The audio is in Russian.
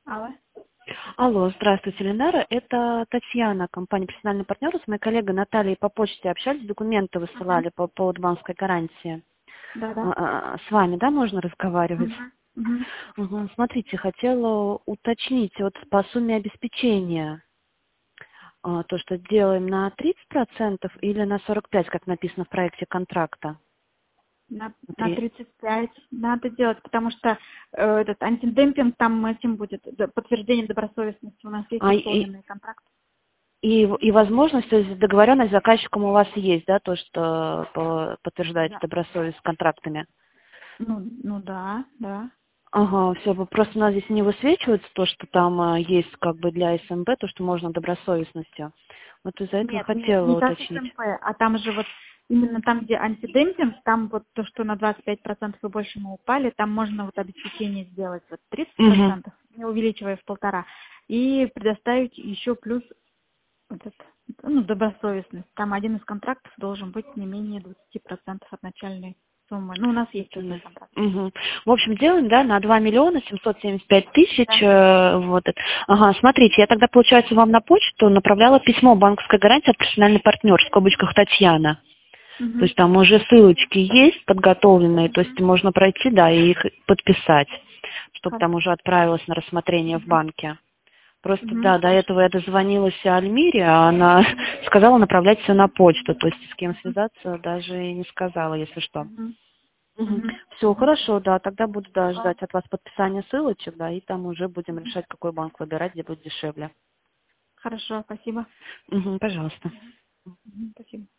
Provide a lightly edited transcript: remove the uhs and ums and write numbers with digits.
Алло. Алло, здравствуйте, Ленара. Это Татьяна, компания «Профессиональный партнер». С моей коллегой Натальей по почте общались, документы Ага. высылали по поводу банковской гарантии. Да-да. С вами, да, можно разговаривать? Мгм. Мгм. Смотрите, хотела уточнить вот по сумме обеспечения. То, что делаем на 30% или на 45%, как написано в проекте контракта? На Смотри. 35 надо делать, потому что этот антидемпинг там этим будет, подтверждение добросовестности. У нас есть А, и, исполненный контракт. и возможность, то есть договоренность с заказчиком у вас есть, да, то, что подтверждаете Да. добросовестность с контрактами? Ну да, да. Ага, все, просто у нас здесь не высвечивается то, что там есть как бы для СМБ, то, что можно добросовестностью. Вот из-за этого Нет, не хотела так уточнить. СМП, а там же вот именно там, где антидемпинг, там вот то, что на 25% и больше мы упали, там можно вот обеспечение сделать вот Угу. 30%, не увеличивая в 1,5, и предоставить еще плюс этот, добросовестность. Там один из контрактов должен быть не менее 20% от начальной суммы. Ну, у нас есть такой контракт. Угу. В общем, делаем, да, на 2 775 000. Да. Вот это. Ага, смотрите, я тогда, получается, вам на почту направляла письмо банковской гарантии от профессиональный партнер, в скобочках Татьяна. То Мгм. есть там уже ссылочки есть подготовленные, то есть Мгм. можно пройти, да, и их подписать, чтобы там Хорошо. уже отправилось на рассмотрение в Мгм. банке. Просто, Мгм. да, до Хорошо. этого я дозвонилась Альмире, а она сказала направлять все на почту, то есть с кем Мгм. связаться даже и не сказала, если что. Мгм. Мгм. Все, хорошо, да, тогда буду, да, Хорошо. ждать от вас подписания ссылочек, да, и там уже будем решать, какой банк выбирать, где будет дешевле. Хорошо, спасибо. Пожалуйста. Мгм. Спасибо.